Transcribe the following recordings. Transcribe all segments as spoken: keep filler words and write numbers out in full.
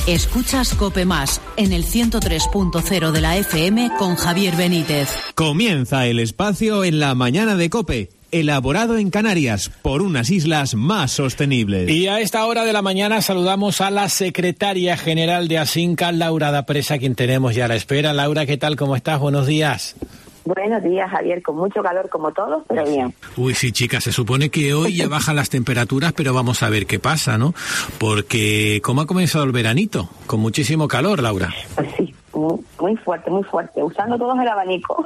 Escuchas COPE Más en el ciento tres punto cero de la F M con Javier Benítez. Comienza el espacio en la mañana de COPE, elaborado en Canarias por unas islas más sostenibles. Y a esta hora de la mañana saludamos a la secretaria general de Asinca, Laura da Presa, quien tenemos ya a la espera. Laura, ¿qué tal? ¿Cómo estás? Buenos días. Buenos días, Javier, con mucho calor como todos, pero bien. Uy, sí, chicas, se supone que hoy ya bajan las temperaturas, pero vamos a ver qué pasa, ¿no? Porque, ¿cómo ha comenzado el veranito? Con muchísimo calor, Laura. Pues sí, muy, muy fuerte, muy fuerte, usando todos el abanico.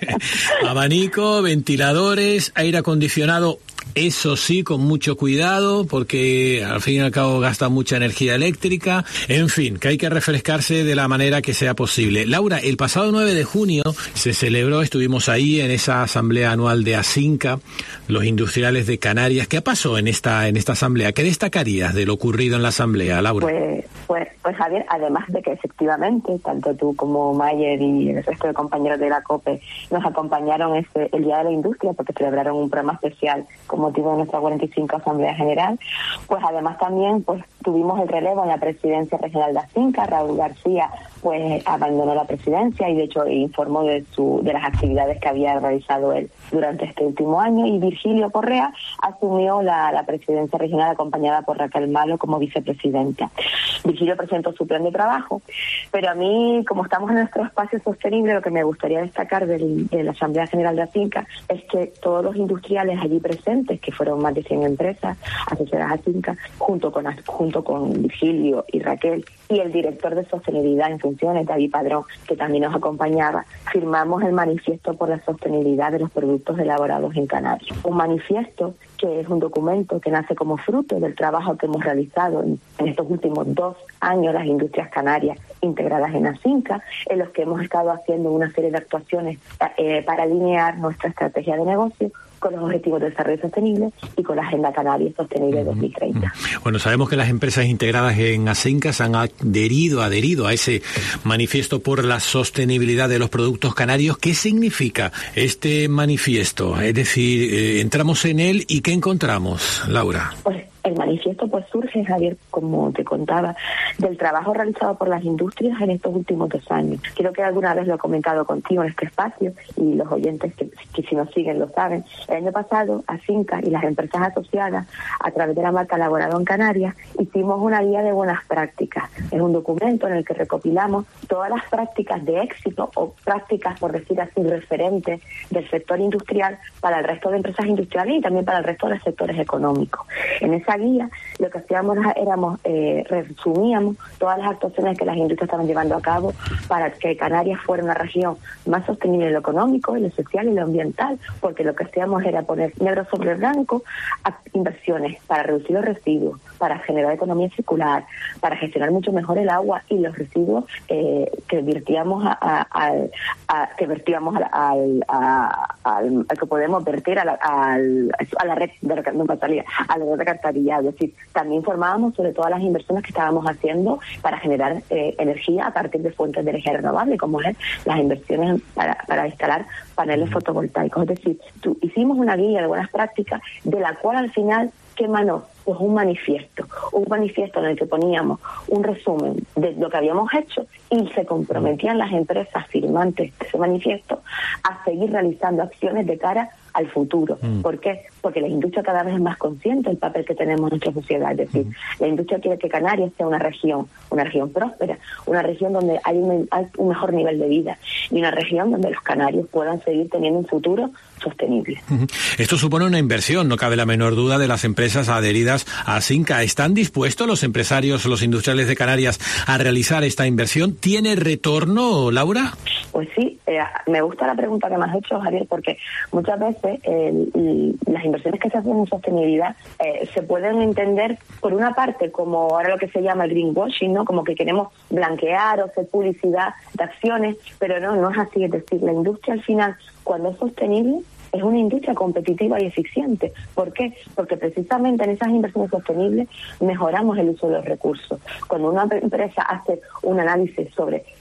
Abanico, ventiladores, aire acondicionado. Eso sí, con mucho cuidado, porque al fin y al cabo gasta mucha energía eléctrica. En fin, que hay que refrescarse de la manera que sea posible. Laura, el pasado nueve de junio se celebró, estuvimos ahí en esa asamblea anual de Asinca, los industriales de Canarias. ¿Qué pasó en esta en esta asamblea? ¿Qué destacarías de lo ocurrido en la asamblea, Laura? Pues, pues, pues Javier, además de que efectivamente, tanto tú como Mayer y el resto de compañeros de la COPE nos acompañaron este, el Día de la Industria, porque celebraron un programa especial con motivo de nuestra cuarenta y cinco Asamblea General, pues además también pues tuvimos el relevo en la presidencia regional de Asinca. Raúl García pues abandonó la presidencia y de hecho informó de su de las actividades que había realizado él durante este último año, y Virgilio Correa asumió la, la presidencia regional acompañada por Raquel Malo como vicepresidenta. Virgilio presentó su plan de trabajo, pero a mí, como estamos en nuestro espacio sostenible, lo que me gustaría destacar del, de la Asamblea General de Asinca es que todos los industriales allí presentes, que fueron más de cien empresas asociadas a Asinca, junto con, junto con Virgilio y Raquel, y el director de Sostenibilidad en funciones, David Padrón, que también nos acompañaba, firmamos el Manifiesto por la Sostenibilidad de los Productos Elaborados en Canarias. Un manifiesto que es un documento que nace como fruto del trabajo que hemos realizado en, en estos últimos dos años las industrias canarias integradas en Asinca, en los que hemos estado haciendo una serie de actuaciones eh, para alinear nuestra estrategia de negocio con los objetivos de desarrollo sostenible y con la Agenda Canaria Sostenible dos mil treinta. Bueno, sabemos que las empresas integradas en Asinca se han adherido, adherido a ese manifiesto por la sostenibilidad de los productos canarios. ¿Qué significa este manifiesto? Es decir, eh, entramos en él y ¿qué encontramos, Laura? Pues el manifiesto pues surge, Javier, como te contaba, del trabajo realizado por las industrias en estos últimos dos años. Creo que alguna vez lo he comentado contigo en este espacio, y los oyentes que, que si nos siguen lo saben. El año pasado, Asinca y las empresas asociadas, a través de la marca Elaborado en Canarias, hicimos una guía de buenas prácticas. Es un documento en el que recopilamos todas las prácticas de éxito, o prácticas, por decir así, referentes del sector industrial para el resto de empresas industriales y también para el resto de sectores económicos. En esa guía lo que hacíamos éramos eh, resumíamos todas las actuaciones que las industrias estaban llevando a cabo para que Canarias fuera una región más sostenible en lo económico, en lo social y en lo ambiental, porque lo que hacíamos era poner negro sobre blanco a inversiones para reducir los residuos, para generar economía circular, para gestionar mucho mejor el agua y los residuos eh, que vertíamos a, a, a, a que vertíamos al, al, a, al, al que podemos vertir a la, al, a la red de recaudación, a la red de cartabilidad. Es decir, también informábamos sobre todas las inversiones que estábamos haciendo para generar eh, energía a partir de fuentes de energía renovable, como es las inversiones para, para instalar paneles fotovoltaicos. Es decir, tú, hicimos una guía de buenas prácticas, de la cual al final, ¿qué emanó? Pues un manifiesto, un manifiesto en el que poníamos un resumen de lo que habíamos hecho, y se comprometían las empresas firmantes de ese manifiesto a seguir realizando acciones de cara al futuro. Mm. ¿Por qué? Porque la industria cada vez es más consciente del papel que tenemos en nuestra sociedad. Es decir, mm. la industria quiere que Canarias sea una región, una región próspera, una región donde hay un, hay un mejor nivel de vida, y una región donde los canarios puedan seguir teniendo un futuro sostenible. Uh-huh. Esto supone una inversión, no cabe la menor duda, de las empresas adheridas a Asinca. ¿Están dispuestos los empresarios, los industriales de Canarias a realizar esta inversión? ¿Tiene retorno, Laura? Pues sí, eh, me gusta la pregunta que me has hecho, Javier, porque muchas veces eh, las inversiones que se hacen en sostenibilidad eh, se pueden entender, por una parte, como ahora lo que se llama el greenwashing, ¿no? Como que queremos blanquear o hacer publicidad de acciones, pero no, no es así. Es decir, la industria al final, cuando es sostenible, es una industria competitiva y eficiente. ¿Por qué? Porque precisamente en esas inversiones sostenibles mejoramos el uso de los recursos. Cuando una empresa hace un análisis sobre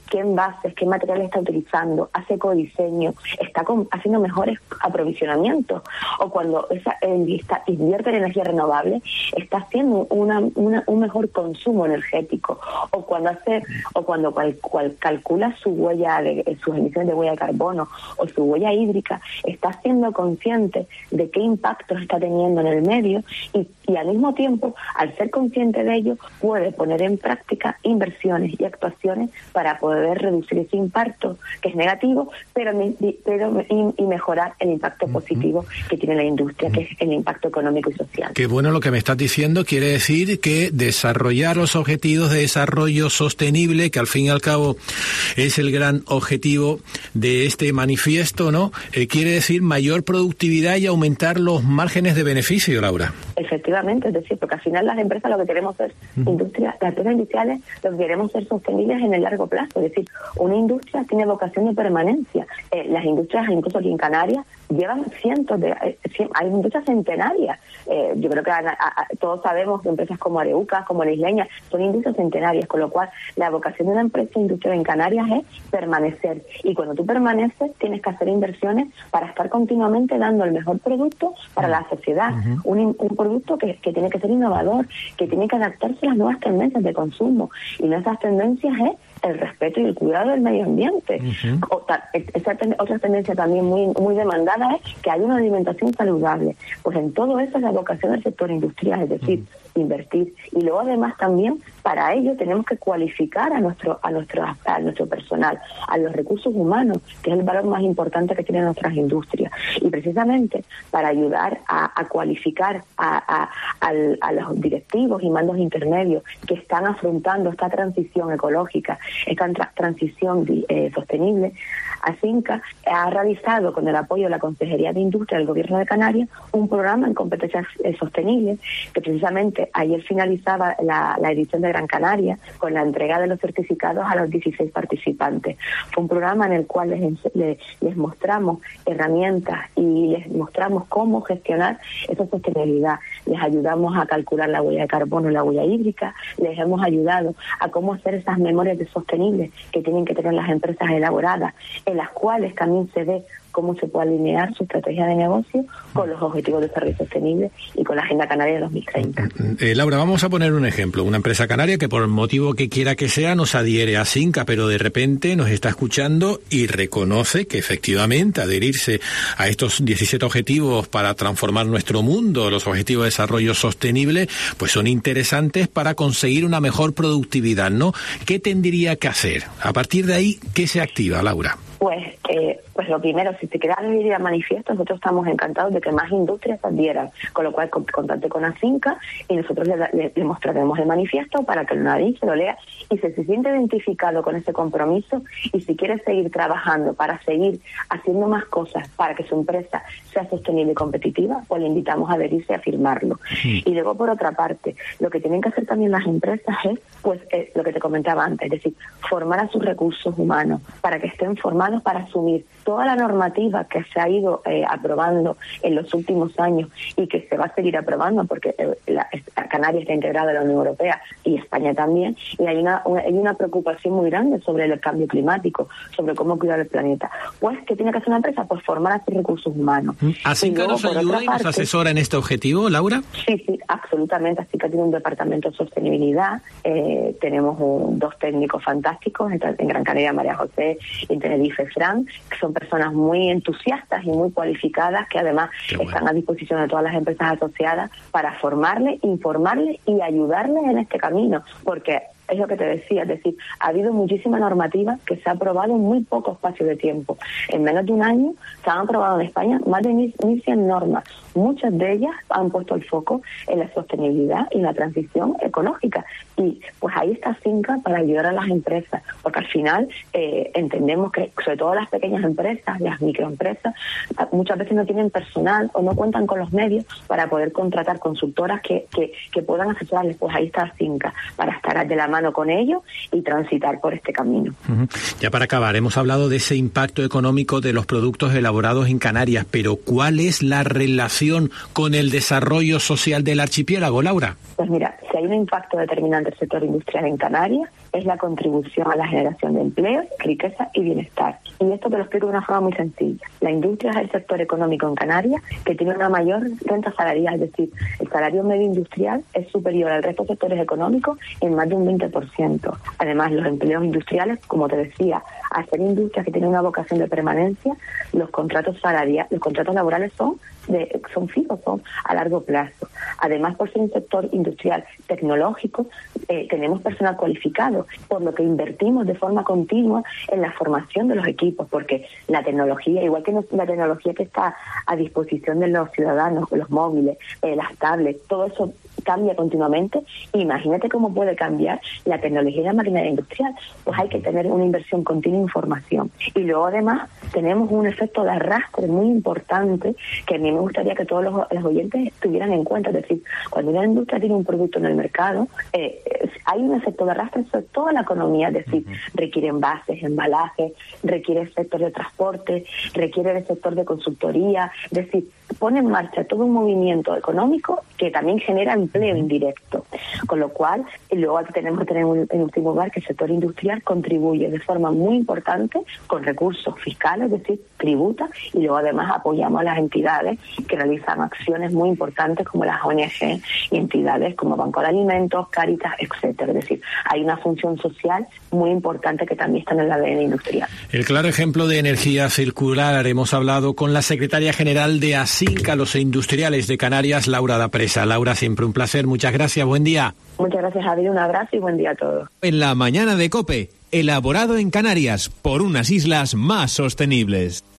qué envases, qué materiales está utilizando, hace ecodiseño, está con, haciendo mejores aprovisionamientos, o cuando esa, está, invierte en energía renovable, está haciendo una, una, un mejor consumo energético, o cuando hace, o cuando cual, cual calcula su huella, de, sus emisiones de huella de carbono o su huella hídrica, está siendo consciente de qué impactos está teniendo en el medio y, y al mismo tiempo, al ser consciente de ello, puede poner en práctica inversiones y actuaciones para poder reducir ese impacto que es negativo, pero, pero y, y mejorar el impacto positivo que tiene la industria, que es el impacto económico y social. Qué bueno lo que me estás diciendo. Quiere decir que desarrollar los objetivos de desarrollo sostenible, que al fin y al cabo es el gran objetivo de este manifiesto, ¿no? Eh, quiere decir mayor productividad y aumentar los márgenes de beneficio, Laura. Efectivamente, es decir, porque al final las empresas lo que queremos es uh-huh. industria, las empresas industriales lo que queremos ser sostenibles en el largo plazo, es decir, una industria tiene vocación de permanencia. Eh, las industrias, incluso aquí en Canarias, llevan cientos de, eh, cien, hay industrias centenarias. Eh, yo creo que a, a, todos sabemos que empresas como Areuca, como la Isleña, son industrias centenarias, con lo cual la vocación de una empresa industrial en Canarias es permanecer. Y cuando tú permaneces, tienes que hacer inversiones para estar continuamente dando el mejor producto para la sociedad. Uh-huh. Un, un producto que, que tiene que ser innovador, que tiene que adaptarse a las nuevas tendencias de consumo. Y una de esas tendencias es el respeto y el cuidado del medio ambiente. Uh-huh. Otra, esa ten, otra tendencia también muy muy demandada es que haya una alimentación saludable. Pues en todo eso es la vocación del sector industrial, es decir, uh-huh. invertir. Y luego además también para ello tenemos que cualificar a nuestro a nuestro a nuestro personal, a los recursos humanos, que es el valor más importante que tienen nuestras industrias. Y precisamente para ayudar a, a cualificar a, a, a, a los directivos y mandos intermedios que están afrontando esta transición ecológica, esta tra- transición eh, sostenible, ACINCA ha realizado, con el apoyo de la Consejería de Industria del Gobierno de Canarias, un programa en competencias eh, sostenibles, que precisamente ayer finalizaba la, la edición de Gran Canaria con la entrega de los certificados a los dieciséis participantes. Fue un programa en el cual les, les, les mostramos herramientas y les mostramos cómo gestionar esa sostenibilidad. Les ayudamos a calcular la huella de carbono y la huella hídrica, les hemos ayudado a cómo hacer esas memorias de sostenibles que tienen que tener las empresas elaboradas, en las cuales también se ve cómo se puede alinear su estrategia de negocio con los objetivos de desarrollo sostenible y con la Agenda Canaria de dos mil treinta. Eh, Laura, vamos a poner un ejemplo. Una empresa canaria que por el motivo que quiera que sea nos adhiere a ACINCA, pero de repente nos está escuchando y reconoce que efectivamente adherirse a estos diecisiete objetivos para transformar nuestro mundo, los objetivos de desarrollo sostenible, pues son interesantes para conseguir una mejor productividad, ¿no? ¿Qué tendría que hacer? A partir de ahí, ¿qué se activa, Laura? Pues, eh, pues lo primero, si te quieres adherir al manifiesto, nosotros estamos encantados de que más industrias se adhieran, con lo cual contacte con ACINCA y nosotros le, le, le mostraremos el manifiesto para que lo analice, lo lea y se, se siente identificado con ese compromiso, y si quiere seguir trabajando para seguir haciendo más cosas para que su empresa sea sostenible y competitiva, pues le invitamos a adherirse y a firmarlo. Sí. Y luego, por otra parte, lo que tienen que hacer también las empresas es, pues, eh, lo que te comentaba antes, es decir, formar a sus recursos humanos para que estén formados para asumir toda la normativa que se ha ido eh, aprobando en los últimos años y que se va a seguir aprobando, porque eh, la, Canarias está integrada en la Unión Europea y España también, y hay una, una, hay una preocupación muy grande sobre el cambio climático, sobre cómo cuidar el planeta. Pues, ¿qué tiene que hacer una empresa? Pues formar a sus recursos humanos. ¿ACINCA nos ayuda y nos asesora en este objetivo, Laura? Sí, sí, absolutamente. ACINCA tiene un departamento de sostenibilidad, eh, tenemos un, dos técnicos fantásticos, en Gran Canaria María José y en Tenerife Fran, que son personas muy entusiastas y muy cualificadas, que además Qué están bueno. a disposición de todas las empresas asociadas para formarles, informarles y ayudarles en este camino, porque es lo que te decía, es decir, ha habido muchísima normativa que se ha aprobado en muy poco espacio de tiempo. En menos de un año se han aprobado en España más de mil cien normas. Muchas de ellas han puesto el foco en la sostenibilidad y la transición ecológica. Y pues ahí está ACINCA para ayudar a las empresas, porque al final eh, entendemos que, sobre todo las pequeñas empresas, las microempresas, muchas veces no tienen personal o no cuentan con los medios para poder contratar consultoras que, que, que puedan asesorarles. Pues ahí está ACINCA para estar de la mano con ellos y transitar por este camino. Uh-huh. Ya para acabar, hemos hablado de ese impacto económico de los productos elaborados en Canarias, pero ¿cuál es la relación con el desarrollo social del archipiélago, Laura? Pues mira, si hay hay un impacto determinante del sector industrial en Canarias, es la contribución a la generación de empleo, riqueza y bienestar. Y esto te lo explico de una forma muy sencilla. La industria es el sector económico en Canarias que tiene una mayor renta salarial, es decir, el salario medio industrial es superior al resto de sectores económicos en más de un veinte por ciento. Además, los empleos industriales, como te decía, al ser industrias que tienen una vocación de permanencia, los contratos salariales, los contratos laborales son de, son fijos, son a largo plazo. Además, por ser un sector industrial tecnológico, eh, tenemos personal cualificado, por lo que invertimos de forma continua en la formación de los equipos, porque la tecnología, igual que la tecnología que está a disposición de los ciudadanos, los móviles, eh, las tablets, todo eso cambia continuamente. Imagínate cómo puede cambiar la tecnología y la maquinaria industrial. Pues hay que tener una inversión continua en formación. Y luego además tenemos un efecto de arrastre muy importante que a mí me gustaría que todos los, los oyentes tuvieran en cuenta. Es decir, cuando una industria tiene un producto en el mercado, eh, hay un efecto de arrastre sobre toda la economía. Es decir, requiere envases, embalajes, requiere el sector de transporte, requiere el sector de consultoría. Es decir, pone en marcha todo un movimiento económico que también genera empleo indirecto. Con lo cual, y luego tenemos que tener en último lugar que el sector industrial contribuye de forma muy importante con recursos fiscales, es decir, tributa, y luego además apoyamos a las entidades que realizan acciones muy importantes como las O N G y entidades como Banco de Alimentos, Cáritas, etcétera. Es decir, hay una función social muy importante que también está en el A D N industrial. El claro ejemplo de energía circular, hemos hablado con la secretaria general de Asinca, los industriales de Canarias, Laura da Presa. Laura, siempre un placer, muchas gracias, buen día. Muchas gracias, Javier, un abrazo y buen día a todos. En la mañana de COPE, elaborado en Canarias por unas islas más sostenibles.